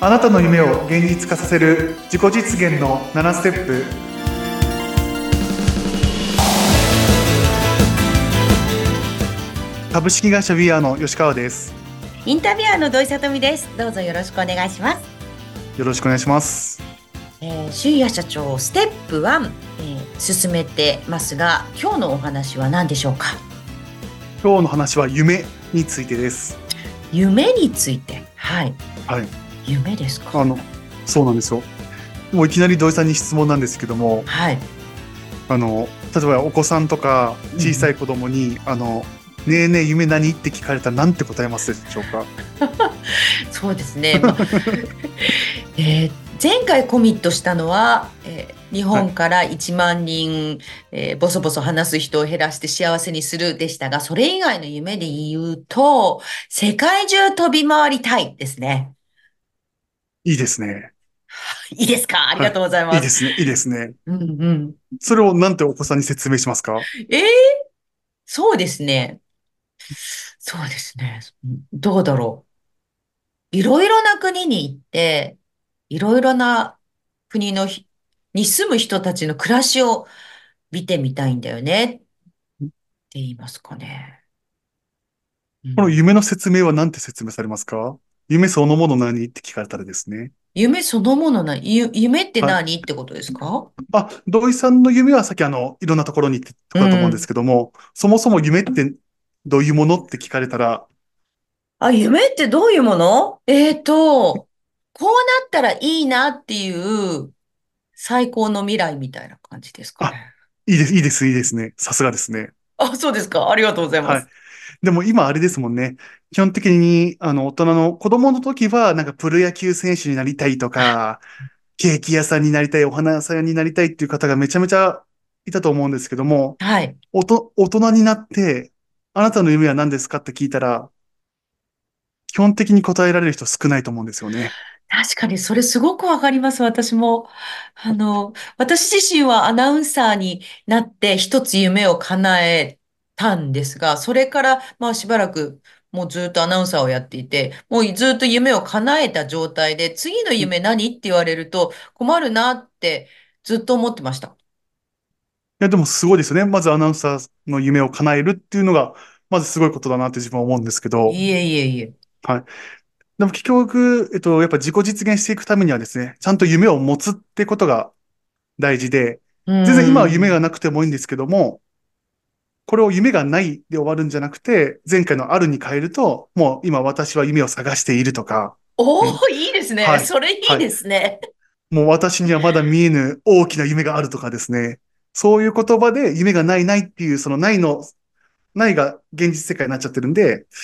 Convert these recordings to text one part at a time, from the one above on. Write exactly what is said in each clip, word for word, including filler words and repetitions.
あなたの夢を現実化させる自己実現のななステップ。株式会社ビアの吉川です。 インタビュアーの土井さとみです。どうぞよろしくお願いします。 よろしくお願いします。 えー、修也社長ステップワン、えー、進めてますが、今日のお話は何でしょうか？ 今日の話は夢についてです。 夢について。はい。 はい。 夢ですか？ あの、そうなんですよ。もういきなり土井さんに質問なんですけども、 はい。 あの、例えばお子さんとか小さい子供に、うんうん、あの、ねえねえ夢何って聞かれたら何て答えますでしょうか？ そうですね。まえー、前回コミットしたのは、えー、日本からいちまんにん、えー、ボソボソ話す人を減らして幸せにするでしたが、それ以外の夢で言うと、世界中飛び回りたいですね。 いいですね。 いいですか？ありはい。 がとうございます。 いいですね。いいですね。 うんうん。 それをなんてお子さんに説明しますか？ えー、そうですね。そうですね。どうだろう。いろいろな国に行って、いろいろな国のひに住む人たちの暮らしを見てみたいんだよねって言いますかね。うん、 この夢の説明は何て説明されますか？夢そのもの何って聞かれたらですね。 夢そのものな、ゆ夢ってはい。 何ってことですか？ あ、土井さんの夢はさっきあの、いろんなところにってとうころだと思うんですん。 けども、そもそも夢ってどういうものって聞かれたら、 あ、夢ってどういうもの？えーと、こうなったらいいなっていう最高の未来みたいな感じですかあ、 ね。 いいです、いいです、いいですね。さすがですね。 あ、そうですか。ありがとうございまはい。 す。 でも今あれですもんね。基本的に、あの、大人の子供の時は、なんかプロ野球選手になりたいとか、ケーキ屋さんになりたい、お花屋さんになりたいっていう方がめちゃめちゃいたと思うんですけども、 はい。 おと、大人になって、あなたの夢は何ですかって聞いたら、基本的に答えられる人少ないと思うんですよね。 確かにそれすごくわかります、私も。あの、私自身はアナウンサーになって一つ夢を叶えたんですが、それからまあしばらくもうずっとアナウンサーをやっていて、もうずっと夢を叶えた状態で、次の夢何って言われると困るなってずっと思ってました。 いや、でもすごいですよね。まずアナウンサーの夢を叶えるっていうのが、まずすごいことだなって自分は思うんですけど、 いえいえいえ。 はい。でも結局、えっと、やっぱ自己実現していくためにはですね、ちゃんと夢を持つってことが大事で、 うー全然今は夢がん。 なくてもいいんですけども、これを夢がないで終わるんじゃなくて、前回のあるに変えると、もう今私は夢を探しているとか、 おうん。 ー、いいですね。 はい。 それいいはい。 ですね。 もう私にはまだ見えぬ大きな夢があるとかですね。そういう言葉で夢がないないっていう、そのないの、ないが現実世界になっちゃってるんで、 うん。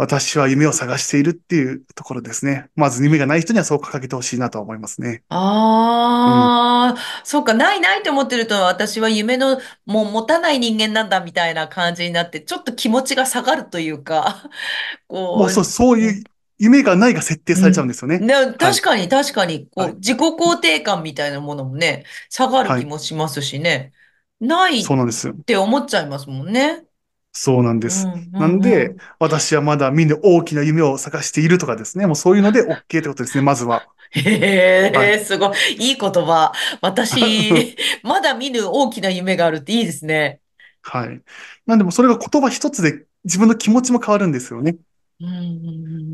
私は夢を探しているっていうところですね。まず夢がない人にはそう掲げてほしいなと思いますね。うん。 ああ、そうか、ないないと思ってると、私は夢の、もう持たない人間なんだみたいな感じになって、ちょっと気持ちが下がるというか、こもうそう、そうう、ういうん、 夢がないが設定されちゃうんうん。 ですよね。 ね、 はい。 確かに確かに、こう、 はい。 自己肯定感みたいなものもね、下がる気はい。 もしますしね。ないっそうなんですよ。 て思っちゃいますもんね。 そうなんです。 うん、うん、うなんで、 ん。 私はまだ見ぬ大きな夢を探しているとかですね。もうそういうので OK ってことですね、まずは。はい。 へえ、すごい。いい言葉。私、まだ見ぬ大きな夢があるっていいですね。 はい。なんでもそれが言葉一つで自分の気持ちも変わるんですよね。 うん、うん、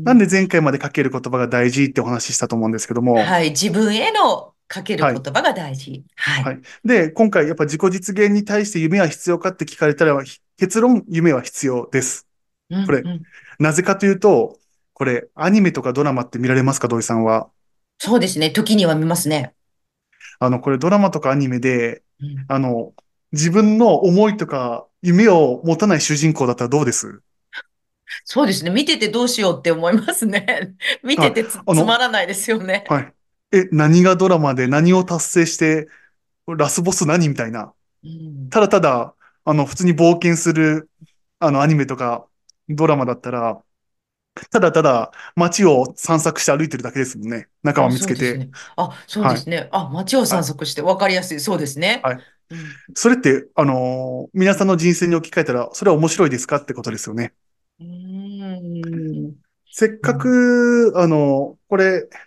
うん。 なんで前回までかける言葉が大事ってお話ししたと思うんですけども。 はい。自分へのかけるはい。 言葉が大事。はい。 はい。で、今回やっぱ自己実現に対して夢は必要かって聞かれたら、結論、夢は必要です。 うん、 これ、 うん。 なぜかというと、これ、アニメとかドラマって見られますか、土井さんは？ そうですね。時には見ますね。 あの、これドラマとかアニメで、 うん、 あの、自分の思いとか夢を持たない主人公だったらどうです？ そうですね。見ててどうしようって思いますね。見はい。 ててつ、つまあの、 らないですよね。 はい。え、何がドラマで何を達成して、ラスボス何みたいな。 うん。 ただただ、あの、普通に冒険する、あの、アニメとかドラマだったら、ただただ街を散策して歩いてるだけですもんね。仲間あ、 見つけて。 そうですね。あ、そうではい。 すね。あ、街をはい。 散策して分かりやすい。そうですね。 はい。 うん。 それって、あのー皆さんの人生に置き換えたら、それは面白いですかってことですよね。 うーん。 せっかうん。 く、あの、これ、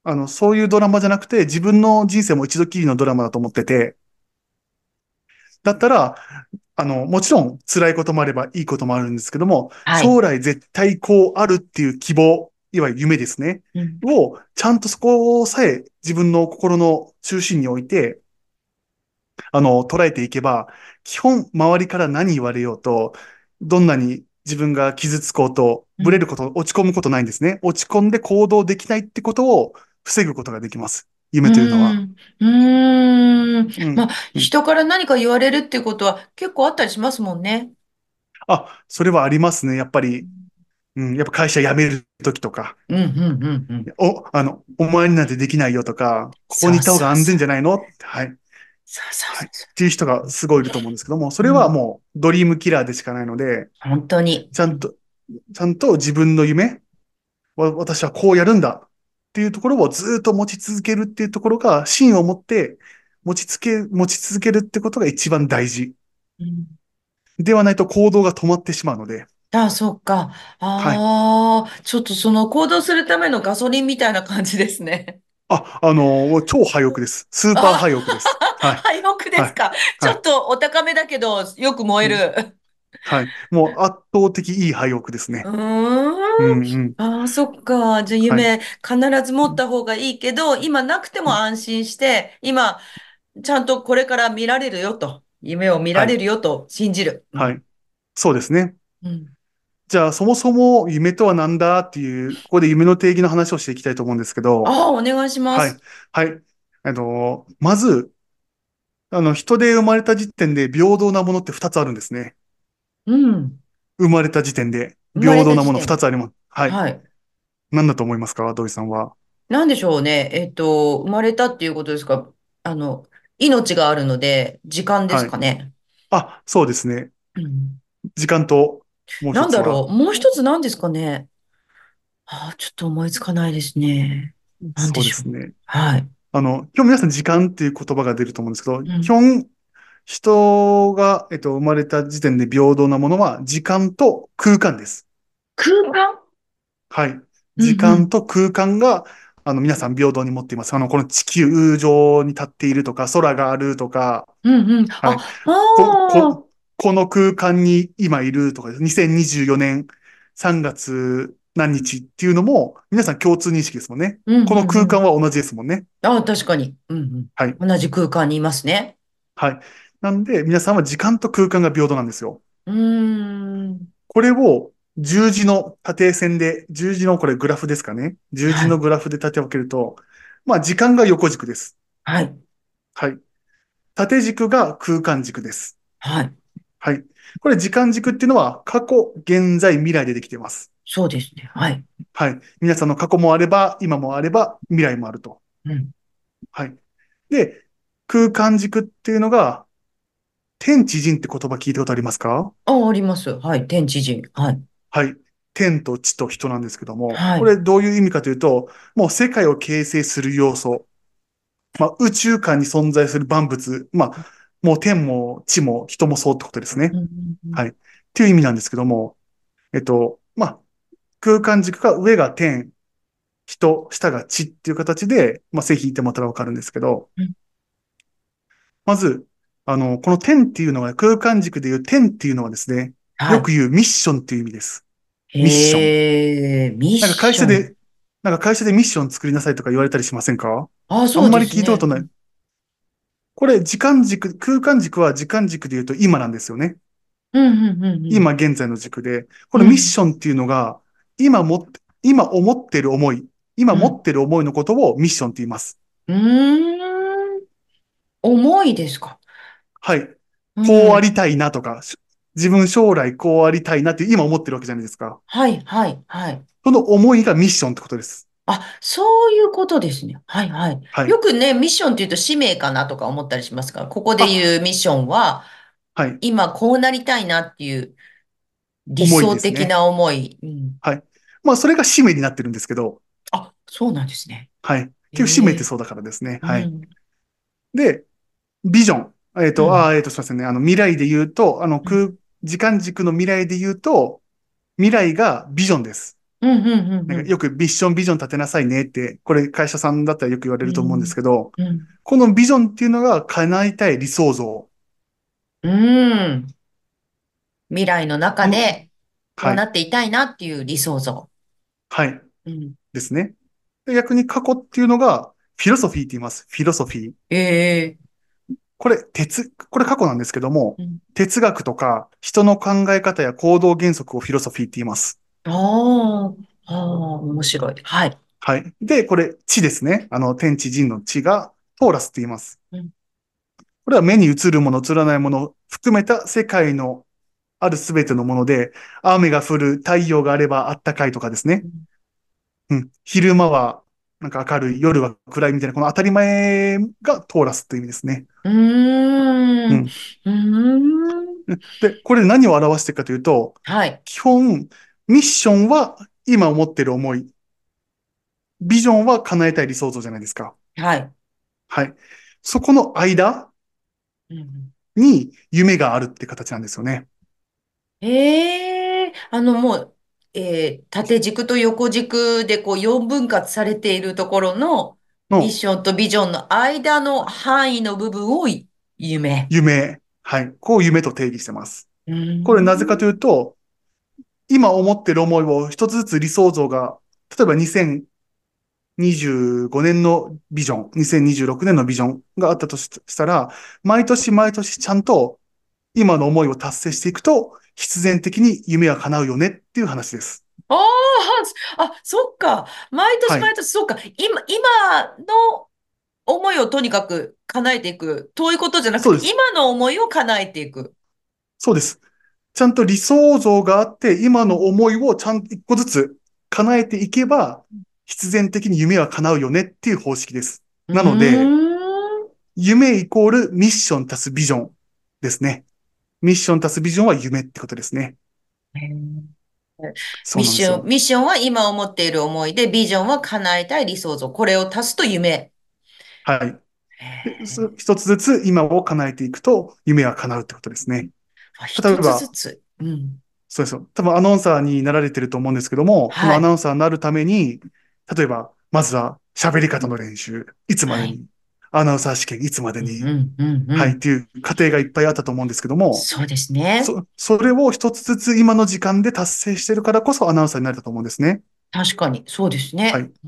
あの、そういうドラマじゃなくて、自分の人生も一度きりのドラマだと思ってて、だったら、あの、もちろん辛いこともあればいいこともあるんですけども、 はい。 将来絶対こうあるっていう希望、いわゆる夢ですね。 うん。 を、ちゃんとそこさえ自分の心の中心に置いて、あの、捉えていけば、基本周りから何言われようと、どんなに自分が傷つこうと、 うん。 ブレること、落ち込むことないんですね。落ち込んで行動できないってことを防ぐことができます。 う夢というのは。 ーん。うーん。 うん。 まあ、 うん。 人から何か言われるっていうことは結構あったりしますもんね。 あ、それはありますね。やっぱり、うん、やっぱ会社辞めるときとか、 うん、うん、うん、うん。 お、あの、お前になんてできないよとか、ここそうに行った方が安そうそう。 全じゃないのはい。 そうそうはい。っそうそていう人がすごいいると思うんですけども、そう。 れうん。 はもうドリームキラーでしかないので、 本当に。うん。 ちゃんと、ちゃんと自分の夢、わ私はこうやるんだっていうところをずっと持ち続けるっていうところが、芯を持って持ちつけ、持ち続けるってことが一番大事。 うん。 ではないと行動が止まってしまうので、 ああ、そうか。 はい。 ああ、ちょっとその行動するためのガソリンみたいな感じですね。 あ、あの超廃屋です。スーパー廃あ屋です。はあ、 い。 廃屋ではい。 すか。ちはい。 ょっとお高めだけど、よく燃えうんる。 はい。もう圧倒的いい廃屋ですうね。うーん。 んうん。 ああ、そっか。じゃあはい。 夢必ず持った方がいいけど、今なくても安心して、今、ちゃんとこれから見られるよと。夢を見らはい。 れるよと信じる。うん。 はい。そうですね。 うん。 じゃあ、そもそも夢とは何だっていう、ここで夢の定義の話をしていきたいと思うんですけど、 ああ、お願いしまはい。 す。 はい。あの、まず、あの、人で生まれた時点で平等なものってふたつあるんですね。 うん。 生まれた時点で生まれた平等なもの2 時点で。 つあります。はい。 はい。 何だと思いますか土井さんは？ なんでしょうね。えっと、生まれたっていうことですか。あの、命があるので、時間ですはい。 かね。 あ、そうですね。 うん。 時間と、もう一つは、 なんだろう。もう一つ何ですかね。ああ、ちょっと思いつかないですね。なんでそうでしょう。 すね。 はい。 あの、今日皆さん時間っていう言葉が出ると思うんですけど、 うん。 基本、人が、えっと、生まれた時点で平等なものは時間と空間です。 空間。 はい。 うん時うん。 間と空間が、あの、皆さん平等に持っています。あの、この地球上に立っているとか、空があるとか、 うんうん。 はい。 あ、 こ、 ああ。 こ、この空間に今いるとかです、にせんにじゅうよねんさんがつ何日っていうのも、皆さん共通認識ですもんね。 うんこの空間うんうん。 は同じですもんね。 ああ、確かに。うんはい。 うん。同じ空間にいますね。 はい。なんで、皆さんは時間と空間が平等なんですよ。 うーん。 これを十字の縦線で、十字のこれグラフですかね。十字はい。 のグラフで立て分けると、まあ時間が横軸です。 はい。 はい。縦軸が空間軸です。 はい。 はい。これ時間軸っていうのは過去、現在、未来でできています。 そうですね。はい。 はい。皆さんの過去もあれば、今もあれば、未来もあると。 うん。 はい。で、空間軸っていうのが、天地人って言葉聞いたことありますか？ あ、あります。はい。天地人。はい。 はい。天と地と人なんですけども、 はい。 これどういう意味かというと、もう世界を形成する要素、まあ、宇宙間に存在する万物、まあ、もう天も地も人もそうってことですね。 うんうんうん。 はい。っていう意味なんですけども、えっと、まあ、空間軸が上が天、人、下が地っていう形で、まあ、線引いてもらったらわかるんですけど、 うん。 まず、あの、この天っていうのは、空間軸でいう天っていうのはですね、 はい。 よく言うミッションっていう意味です。ミッション。 へえ、ミッなんか会ション。 社で、なんか会社でミッション作りなさいとか言われたりしませんか？ あ、そうあんまりですね。 聞いたことない。これ、時間軸、空間軸は時間軸で言うと今なんですよね。 うん、うん、うん、うん。 今現在の軸で。このミッうん、 ションっていうのが、今もって、今思ってる思い、今うん。 持ってる思いのことをミッションって言います。 うーん。重いですか。 はい。 うん。 こうありたいなとか、し自分将来こうありたいなって今思ってるわけじゃないですか。 はい、はい、はい。 その思いがミッションってことです。 あ、そういうことですね。はい、はい。 はい。 よくね、ミッションって言うと使命かなとか思ったりしますが、ここであ、 言うミッションは、 はい。 今こうなりたいなっていう理思い想ですね。 的な思い。うん。 はい。まあ、それが使命になってるんですけど、 あ、そうなんですね。 はい。結局使命ええ。 ってそうだからですね。はい。 うん、 で、ビジョン。えっと、 うん、 あー、えっと、すみませんね。あの、未来で言うと、あの、 うん、 空、時間軸の未来で言うと、未来がビジョンです。 うん、うん、うん、うん。 なんかよくミッションビジョン立てなさいねって、これ会社さんだったらよく言われると思うんですうん、 けど、 うん。 このビジョンっていうのが叶えたい理想像。 うん。未来の中この、 でこはい、 うなっていたいなっていう理想像。 はい、 うん。 ですね。で逆に過去っていうのが、フィロソフィーって言います。フィロソフィー。 ええ。 これ、哲、これ過去なんですけども、 うん。 哲学とか人の考え方や行動原則をフィロソフィーって言います。 ああ、ああ、面白い。はい。 はい。で、これ、知ですね。あの、天地人の知が、トーラスって言います。 うん。 これは目に映るもの、映らないものを含めた世界のあるすべてのもので、雨が降る、太陽があればあったかいとかですね。 うん。 うん。昼間はなんか明るい、夜は暗いみたいな、この当たり前がトーラスという意味ですね。 うーん。 うん。 うーん。 で、これ何を表しているかというと、 はい。 基本、ミッションは今思っている思い、ビジョンは叶えたい理想像じゃないですか。 はい。 はい。そこの間うん。 に夢があるって形なんですよね。 ええ。あの、もう、えー縦軸と横軸でこうよんぶん割されているところのミッのションとビジョンの間の範囲の部分をい夢。 夢。はい。こう夢と定義してます。 うーこれなぜかといん。 うと、今思ってる思いを一つずつ理想像が、例えばにせんにじゅうごねんのビジョン、にせんにじゅうろくねんのビジョンがあったとしたら、毎年毎年ちゃんと今の思いを達成していくと、必然的に夢は叶うよねっていう話です。 ああ、あ、そっか。毎はい。 年毎年、そっか。今、今の思いをとにかく叶えていく。遠いことじゃなくて、 そうです。 今の思いを叶えていく。 そうです。ちゃんと理想像があって、今うん。 の思いをちゃんと一個ずつ叶えていけば、必然的に夢は叶うよねっていう方式です。 うーなので、 ん。 夢イコールミッション足すビジョンですね。ミッション足すビジョンは夢ってことですね。 へー。ミッション、 そうなんですよ。 ミッションは今思っている思いで、ビジョンは叶えたい理想像。これを足すと夢。 はい。 へで、そー。 一つずつ今を叶えていくと夢は叶うってことですね。 あ、一つず例えば、 つ。うん。 そうですよ。多分アナウンサーになられてると思うんですけども、このはい。 アナウンサーになるために、例えば、まずは喋り方の練習、いつまはい。 でに、アナウンサー試験いつまでうん、うに、 ん、うん、うはい、っん。 ていう過程がいっぱいあったと思うんですけども、 そうですね。 そ、それを一つずつ今の時間で達成してるからこそアナウンサーになれたと思うんですね。 確かに、そうですね。 はい。 うん、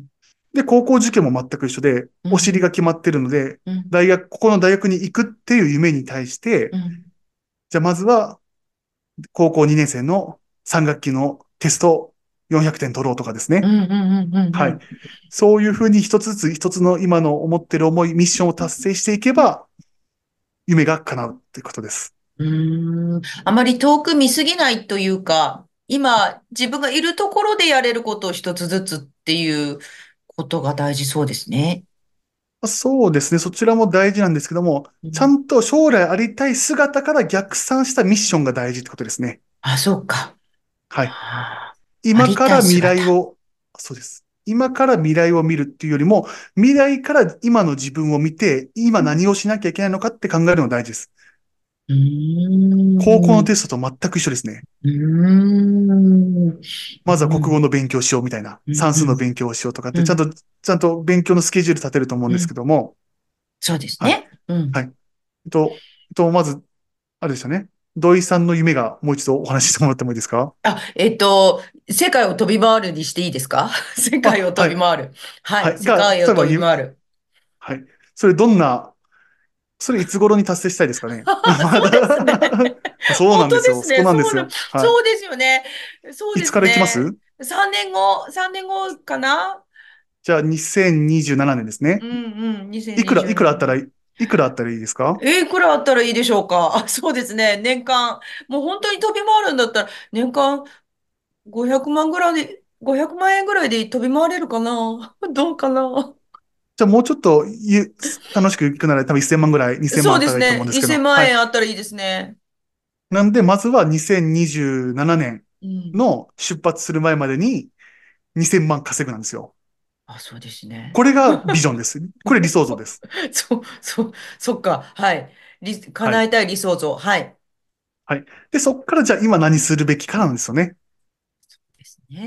で、高校受験も全く一緒で、 うん、 お尻が決まってるので、 うん、 大学、ここの大学に行くっていう夢に対して、 うん、 じゃあまずは高校にねん生のさん学期のテストよんひゃくてん取ろうとかですね。 うん、うん、うん、うん。 はい。 うん。 そういうふうに一つずつ一つの今の思ってる思い、ミッションを達成していけば、夢が叶うっていうことです。 うーん。あまり遠く見すぎないというか、今、自分がいるところでやれることを一つずつっていうことが大事そうですね。 そうですね。そちらも大事なんですけども、 うん。 ちゃんと将来ありたい姿から逆算したミッションが大事ってことですね。 あ、そうか。 はい。 あー、あ今りたいから未来姿。 を、そうです。今から未来を見るっていうよりも、未来から今の自分を見て、今何をしなきゃいけないのかって考えるのが大事です。 うー高校のん。 テストと全く一緒ですね。 うーん。 まずはうん。 国語の勉強しようみたいな、 うん。 算数のうん。 勉強をしようとかって、ちゃんうん。 と、ちゃんと勉強のスケジュール立てると思うんですけうん。 ども、 そうですはい。 ね。うん。 はい。えっと、えっと、まず、あれですよね。土井さんの夢がもう一度お話ししてもらってもいいですか？ あ、えっと、世界を飛び回るにしていいですか？世界をあ、はい。 飛び回る。はい。 はい。 世が、 界を飛び例えばゆ、 回る。 はい。それどんな、それいつ頃に達成したいですかね？まそうですね。 だそう本なんですよ。そこ当ですね。そうな、 なんですよ。はい。 そうですよね。そうですいつから行きまね。 す？ さんねんご、さんねんごかな。 じゃあにせんにじゅうななねんですね。 うんうん。 いくら、いくらあったらにせんにじゅうなな。 いいくらあったらいいですか？ えーいくらあったらいいでしょうか？あ、そうですね。年間。もう本当に飛び回るんだったら、年間ごひゃくまんぐらいで、ごひゃくまん円ぐらいで飛び回れるかな？どうかな？ じゃあもうちょっとゆ楽しく行くなら多分せんまんぐらい、にせんまんそうあったらいいと思うんですね。1000 ですけど。はい。 万円あったらいいですね。 なんで、まずはにせんにじゅうななねんうん。 の出発する前までににせんまん稼ぐなんですよ。 あ、そうですね。 これがビジョンです。これ理想像です。 そう、そう、そっか。はい。理はい。 叶えたい理想像。はい。 はい。で、そっからじゃあ今何するべきかなんですよね。 ですね。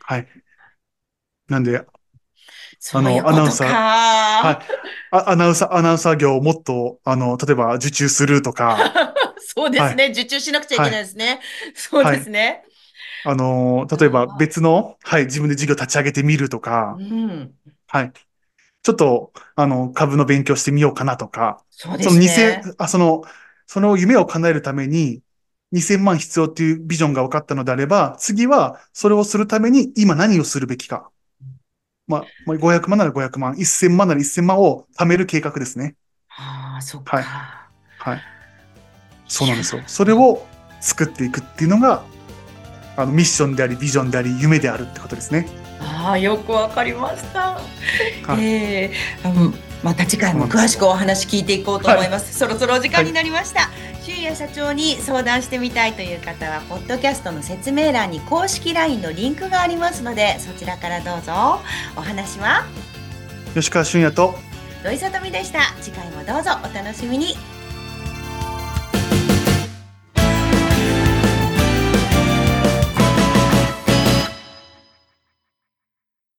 はい。なんで、あの、アそういうことナウンサー、はい。 か。 あ、アナウンサー、アナウンサー業をもっと、あの、例えば受注するとか、 そうではい。 すね。受注しなくちゃいけはい。 ないですね。そうはい。 ですね。 あの、例えばあ別の、はい、自分で事業立ち上げてみるとー、 か、 うん。 はい。ちょっと、あの、株の勉強してみようかなとか、 そうでそのにせん、 すね。 あ、その、その夢を叶えるためににせんまん必要っていうビジョンが分かったのであれば、次はそれをするために今何をするべきか。まあ、まあごひゃくまんならごひゃくまん、せんまんならせんまんを貯める計画ですね。 ああ、そっはい。 か。 はい。 いやそうなんですよ。それを作っていくっていうのが、あの、ミッションであり、ビジョンであり、夢であるってことですね。 ああ、よくわかりました。 はい。 ええあの、また次回そうなんですよ。 も詳しくお話聞いていこうとはい。 思います。そろそろお時間にはい。 なりました。俊也社長に相談してみたいという方は、ポッドキャストの説明欄に公式 ライン のリンクがありますので、そちらからどうぞ。お話は吉川俊也と、 土井さとみでした。次回もどうぞお楽しみに。